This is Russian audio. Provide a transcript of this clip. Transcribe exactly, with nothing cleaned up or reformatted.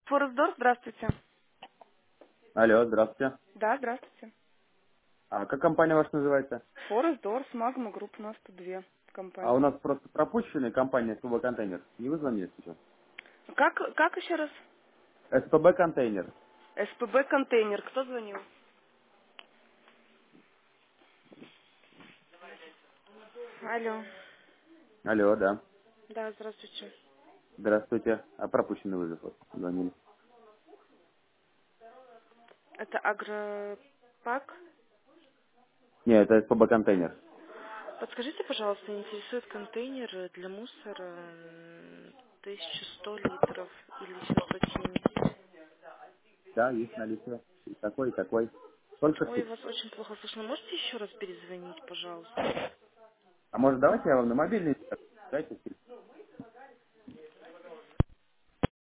Форесдор, здравствуйте. Алло, здравствуйте. Да, здравствуйте. А как компания ваша называется? Форесдор, Магма Групп, у нас тут две А у компании. нас просто пропущенная компания эс пэ бэ контейнер. Не вы звонили сейчас? Как, как еще раз? эс пэ бэ контейнер. СПБ контейнер, кто звонил? Алло. Алло, да. Да, здравствуйте. Здравствуйте. А пропущенный вызов вот, звонили. Это Агропак. Не, это эс пэ бэ контейнер. Подскажите, пожалуйста, интересует контейнер для мусора м, тысяча сто литров или семьсот семьдесят? Да, есть наличие. И такой, и такой. Сколько Ой, штук? вас очень плохо слышно. Можете еще раз перезвонить, пожалуйста? А может давайте я вам на мобильный дайте